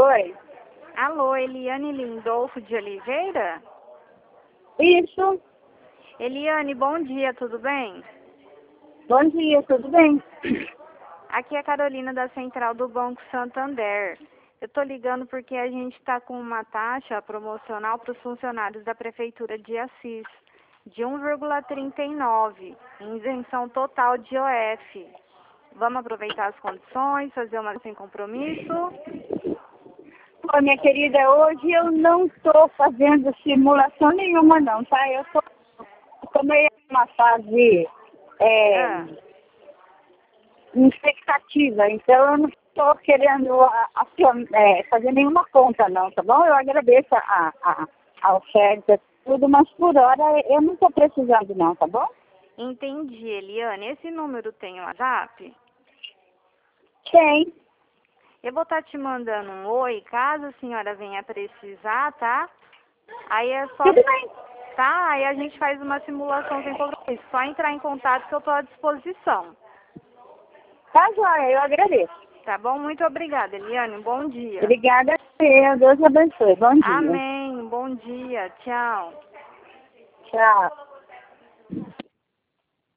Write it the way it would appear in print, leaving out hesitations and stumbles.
Oi. Alô, Eliane Lindolfo de Oliveira? Isso. Eliane, bom dia, tudo bem? Bom dia, tudo bem? Aqui é a Carolina da Central do Banco Santander. Eu tô ligando porque a gente está com uma taxa promocional para os funcionários da Prefeitura de Assis, de 1,39, em isenção total de IOF. Vamos aproveitar as condições, fazer uma sem compromisso? Ô, minha querida, hoje eu não estou fazendo simulação nenhuma não, tá? Eu tô meio numa fase expectativa, então eu não estou querendo fazer nenhuma conta não, tá bom? Eu agradeço a oferta, tudo, mas por hora eu não estou precisando não, tá bom? Entendi, Eliane. Esse número tem WhatsApp? Tem. Eu vou estar te mandando um oi, caso a senhora venha precisar, tá? Aí é só... Tudo bem. Tá? Aí a gente faz uma simulação sem compromisso. Só entrar em contato que eu estou à disposição. Tá, joia, eu agradeço. Tá bom? Muito obrigada, Eliane. Um bom dia. Obrigada a Deus abençoe. Bom dia. Amém. Bom dia. Tchau. Tchau.